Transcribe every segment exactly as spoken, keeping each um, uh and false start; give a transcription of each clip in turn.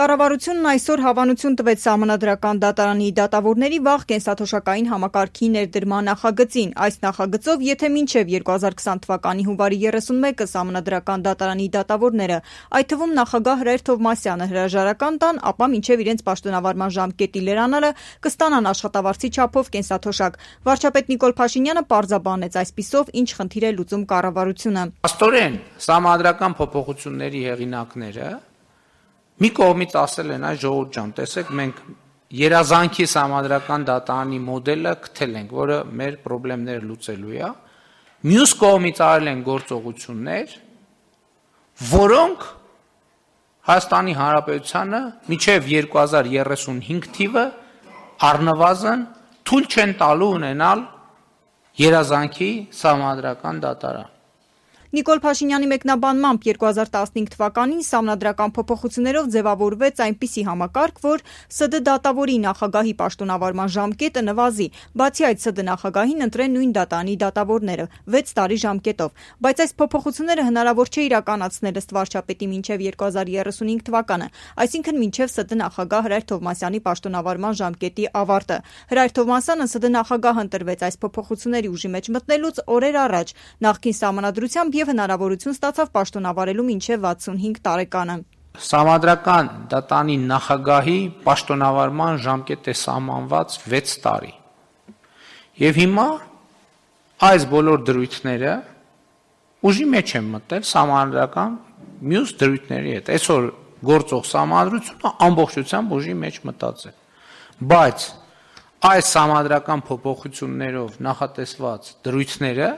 Կառավարությունն այսօր հավանություն տվեց Սահմանադրական դատարանի դատավորների վաղ կենսաթոշակային համակարգի ներդրման նախագծին։ Այս նախագծով, եթե մինչև երկու հազար քսան թվականի հունվարի երեսունմեկը Սահմանադրական դատարանի դատավորները, այդ թվում նախագահ Հրայր Թովմասյանը հրաժարական տան, ապա մինչև իրենց պաշտոնավարման ժամկետի լրանալը կստանան աշխատավարձի չափով կենսաթոշակ։ Վարչապետ Նիկոլ Փաշինյանը պարզաբանեց այսպիսով ինչ խնդիր է լուծում կառավարությունը։ Աստորեն Սահմանադրական փոփոխությունների հեղինակները մի կողմից ասել են, այ ժողովուրդ ջան, տեսեք, մենք երազանքի Սահմանադրական դատարանի մոդելը գտել ենք, որը մեր խնդիրները լուծելու է։ Մյուս կողմից արել են գործողություններ, որոնք Հայաստանի Հանրապետությանը մինչև երկու հազար երեսունհինգ թիվը առնվազն թույլ չեն տալու ունենալ երազանքի Սահմանադրական դատարան։ Նիկոլ Փաշինյանի մեկնաբանմամբ երկու հազար տասնհինգ թվականին Սահմանադրական փոփոխություններով ձևավորվեց այնպիսի համակարգ, որ ՍԴ դատավորի նախագահի պաշտոնավարման ժամկետը նվազի, բացի այդ ՍԴ նախագահին ընտրեն նույն դատարանի դատավորները վեց տարի ժամկետով, բայց այս փոփոխությունները հնարավոր չէ իրականացնել ըստ վարչապետի մինչև երկու հազար երեսունհինգ թվականը, այսինքն մինչև ՍԴ նախագահ Հրայր Թովմասյանի պաշտոնավարման ժամկետի ավարտը։ Հրայր Թովմասյանը ՍԴ նախագահ ընտրվեց այս փոփոխությունների ուժի մեջ մտնելուց օրեր առաջ, նախկին սահմանադրությամբ և հնարավորություն ստացավ պաշտոնավարելու մինչև վաթսունհինգ տարեկանը։ Սահմանադրական դատարանի նախագահի պաշտոնավարման ժամկետ է սահմանված վեց տարի։ Եվ հիմա այս բոլոր դրույթները ուժի մեջ են մտել սահմանադրական մյուս դրույթների հետ։ Այսօր գործող սահմանադրությունը ամբողջությամբ ուժի մեջ մտած է։ Բայց այս սահմանադրական փոփոխություններով նախատեսված դրույթները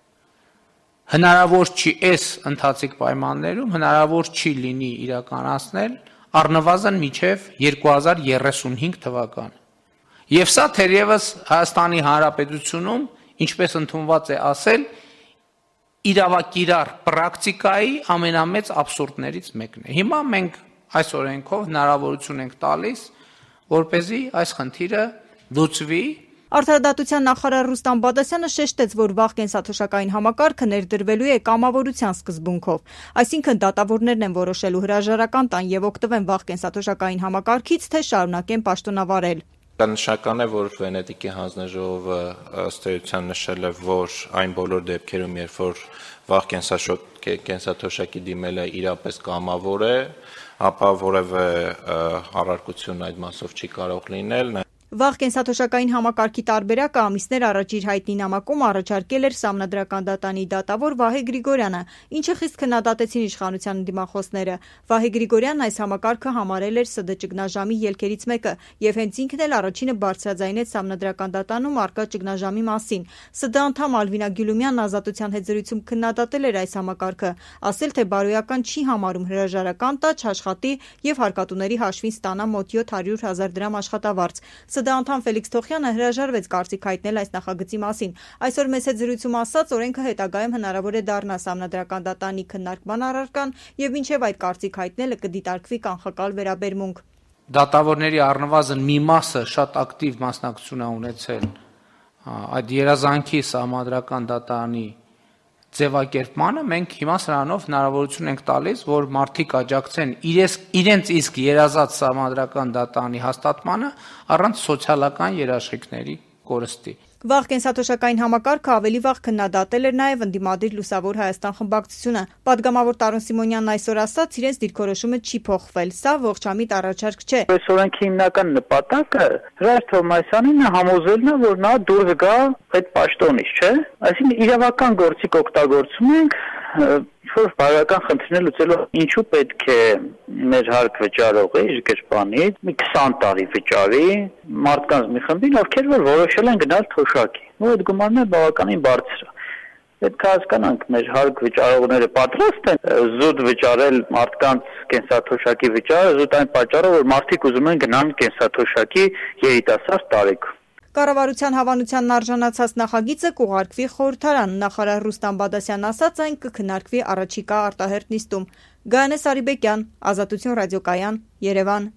հնարավոր չի այս ընթացիկ պայմաններում հնարավոր չի լինի իրականացնել առնվազն մինչև երկու հազար երեսունհինգ թվականը։ Եվ սա թերևս Հայաստանի Հանրապետությունում, ինչպես ընդունված է ասել, իրավակիրառ պրակտիկայի ամենամեծ աբսուրդներից մեկն է։ Հիմա մենք այս օրենքով հնարավորություն ենք տալիս, որպեսզի այս խնդիրը լուծվի։ Արդարադատության նախարար Ռուստամ Բադասյանը շեշտեց, որ վաղ կենսաթոշակային համակարգը ներդրվելու է կամավորության սկզբունքով, այսինքն դատավորներն են որոշելու հրաժարական տան եւ օգտվեն վաղ կենսաթոշակային համակարգից, թե շարունակեն պաշտոնավարել։ Նշական է, որ Վենետիկի հանձնաժողովը ըստ էության նշել է, որ այն բոլոր դեպքերում, երբ որ վաղ կենսաթոշակի դիմելը իրապես կամավոր է, ապա որևէ առարկություն այդ մասով չի կարող լինել։ Վաղ կենսաթոշակային համակարգի տարբերակը ամիսներ առաջ իր հայտնի նամակում առաջարկել էր Սահմանադրական դատարանի դատավոր Վահե Գրիգորյանը, ինչը խիստ քննադատեցին իշխանության դիմախոսները։ Վահե Գրիգորյանն այս համակարգը համարել էր ՍԴ ճգնաժամի ելքերից մեկը եւ հենց ինքն էլ առաջինը բարձրաձայնեց Սահմանադրական դատարանում առկա ճգնաժամի մասին։ ՍԴ անդամ Ալվինա Գյուլումյանն Ազատության հետ զրույցում քննադատել էր այս համակարգը, ասել թե բարոյական չի համարում հրաժարական տա, չաշխատի եւ հարկատուների հաշվին ստանա մոտ յոթ հարյուր հազար դրամ աշխատավարձ։ ՍԴ անդամ Ֆելիքս Թոխյանը հրաժարվեց կարծիք հայտնել այս նախագծի մասին։ Այսօր մեծ հետ զրույցում ասաց, օրենքը հետագայում հնարավոր է դառնա Սահմանադրական դատարանի քննարկման առարկան եւ մինչեւ այդ կարծիք հայտնելը կդիտարկվի կանխակալ վերաբերմունք։ Դատավորների առնվազն մի մասը շատ ակտիվ մասնակցություն է ունեցել այդ երազանքի Սահմանադրական դատարանի ձևակերպմանը, մենք հիմա սրանով հնարավորություն ենք տալիս, որ մարդիկ աջակցեն իրենց, իրենց իսկ երազած Սահմանադրական դատարանի հաստատմանը առանց սոցիալական երաշխիքների կորստի։ Վաղ կենսաթոշակային համակարգը ավելի վաղ քննադատել էր նաև ընդդիմադիր Լուսավոր Հայաստան խմբակցությունը։ Պատգամավոր Տարոն Սիմոնյանն այսօր ասաց, իրենց դիրքորոշումը չի փոխվել, սա ողջամիտ առաջարկ չէ։ Այս օրենքի հիմնական նպատակը Հրայր Թովմասյանին համոզելն է, որ նա դուրս գա այդ պաշտոնից, չէ՞։ Այսինքն իրավական գործիք օգտագործում ենք, որ բարոյական խնդիրներ լուծելու ինչու պետք է մեր հարկ վճարողը իր գրպանից մի քսան տարի վճարի մարդկանց մի խմբին, ովքեր որ որոշել են գնալ թոշակի։ Ու այդ գումարները բավականին բարձր է։ Պետք է հասկանանք, մեր հարկ վճարողները պատրաստ են զուտ վճարել մարդկանց կենսաթոշակի վճարը, զուտ այն պատճառով, որ մարդիկ ուզում են գնան կենսաթոշակի երիտասարդ տարիքում։ Կառավարության հավանությանն արժանացած նախագիծը կուղարկվի խորհրդարան, նախարար Ռուստամ Բադասյանն ասաց, այն կքննարկվի առաջիկա արտահերթ նիստում։ Գայանե Սարիբեկյան, Ազատություն ռադիոկայան, Երևան։